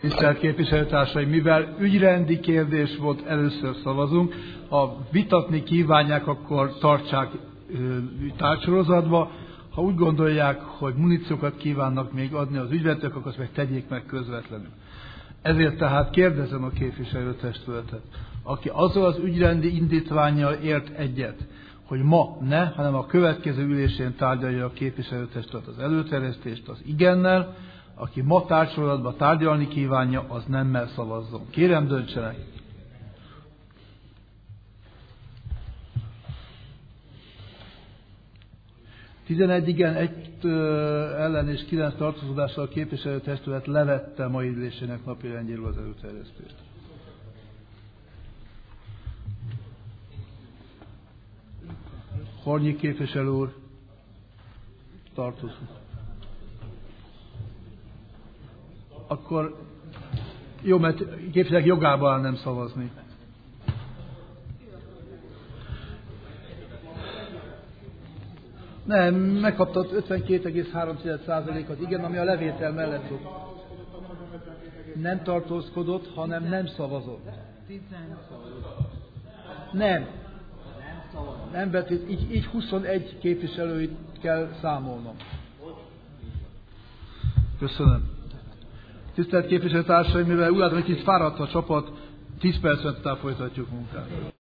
Tisztelt képviselőtársaim, mivel ügyrendi kérdés volt, először szavazunk. Ha vitatni kívánják, akkor tartsák tárgysorozatba. Ha úgy gondolják, hogy muníciókat kívánnak még adni az ügyvezetők, akkor azt meg tegyék meg közvetlenül. Ezért tehát kérdezem a képviselőtestületet, aki azzal az ügyrendi indítvánnyal ért egyet, hogy ma ne, hanem a következő ülésén tárgyalja a képviselőtestület az előterjesztést, az igennel, aki ma tárgysorozatban tárgyalni kívánja, az nemmel szavazzon. Kérem, döntsenek! Igen, 1 ellen és 9 tartózkodással a képviselőtestület levette mai ülésének napirendjéről az előterjesztést. Hornyi képviselő úr, tartózkodik. Akkor jó, mert képviselők jogában áll nem szavazni. Nem, megkaptad 52,3%-at, igen, ami a levétel mellett volt. Nem tartózkodott, hanem nem szavazott. Nem. Nem, mert így 21 képviselőit kell számolnom. Köszönöm. Tisztelt képviselőtársaim, mivel úgy látom, hogy kicsit fáradt a csapat, 10 percet után folytatjuk munkát.